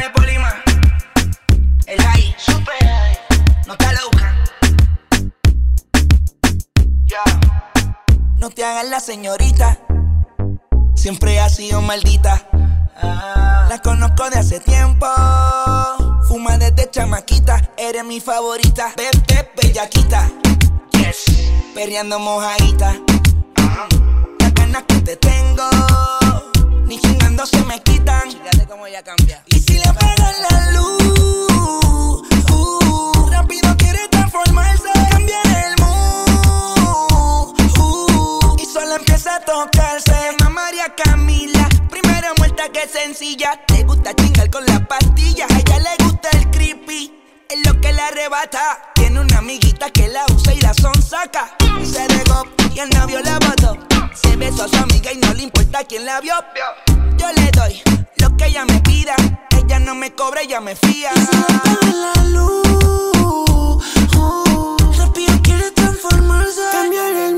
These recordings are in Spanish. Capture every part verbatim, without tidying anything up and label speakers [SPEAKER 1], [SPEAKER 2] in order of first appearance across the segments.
[SPEAKER 1] Dale Polima, el high, super high, no está loca. Yeah. No te hagas la señorita, siempre ha sido maldita. Ah. La conozco de hace tiempo, fuma desde chamaquita. Eres mi favorita, bebé bellaquita. Yes, perreando mojadita. Uh-huh. Las ganas que te tengo, ni chingando se me quitan. Fíjate cómo ella cambia. Y si le apagan la luz, uh, rápido quiere transformarse, cambiar el mood, uh, y solo empieza a tocarse. Llama María Camila, primera muerta que sencilla. Te gusta chingar con las pastillas, a ella le gusta el creepy, es lo que la arrebata. Tiene una amiguita que la usa y la sonsaca. Se dejó y el novio la botó. Se besó a su amiga y no le importa quién la vio. Yo le doy lo que ella me pida. Ella no me cobra, ella me fía.
[SPEAKER 2] Y se le apaga la luz, uh, rápido quiere transformarse, cambiar el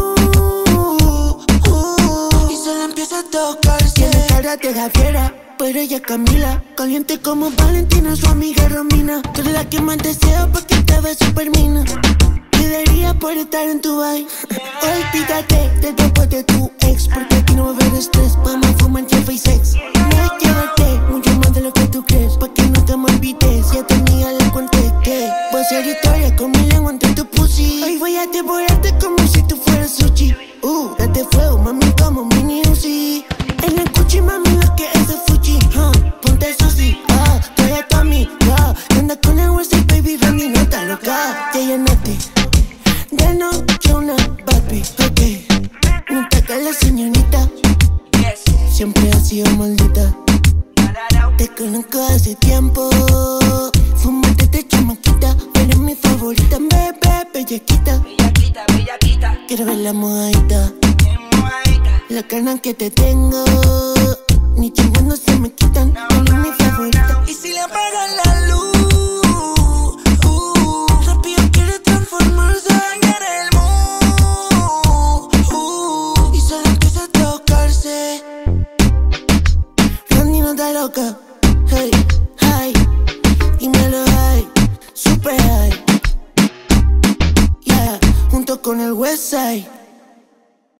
[SPEAKER 2] mood, uh, y se le empieza a tocarse. Tiene cara de Javiera, pero ella es Camila. Caliente como Valentina, su amiga Romina. Tú eres la que más deseo porque te ves super mina. Quedaría por estar en tu vibe. Olvídate de después de tu ex, porque aquí no va a haber estrés. Vamos a fumar, jefe y sex. No hay que verte mucho más de lo que tú crees, pa' que no te me olvides. Si a tu amiga le conté que voy a hacer historia con mi lengua entre tu pussy. Hoy voy a devorarte como si tú fueras sushi. Uh, date fuego, mami, como mini Uzi. En el cuchi, mami, lo que es de Fuji. huh. Ponte sushi, ah, trae a tu amiga. Anda con el Westside, baby, Randy, no está loca. Ya llenaste de noche una papi, ok. No te hagas la señorita, siempre ha sido maldita. Te conozco hace tiempo, fumate de chamaquita. Eres mi favorita, bebé, bellaquita.
[SPEAKER 1] Bellaquita, bellaquita,
[SPEAKER 2] Quiero ver la mojadita, la ganas que te tengo, ni chingando se me quitan. Eres mi favorita.
[SPEAKER 1] Y si le apagan la luz, uh,
[SPEAKER 2] rápido quiere transformarse,
[SPEAKER 1] cambiar el mood, uh,
[SPEAKER 2] y se le empieza a tocarse. Randy no está loca, hey, hi, dímelo high, super high, yeah, junto con el Westside.